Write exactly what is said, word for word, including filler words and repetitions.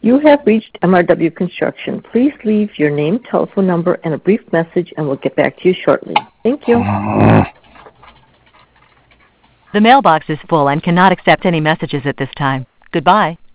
You have reached M R W Construction. Please leave your name, telephone number, and a brief message, and we'll get back to you shortly. Thank you. The mailbox is full and cannot accept any messages at this time. Goodbye.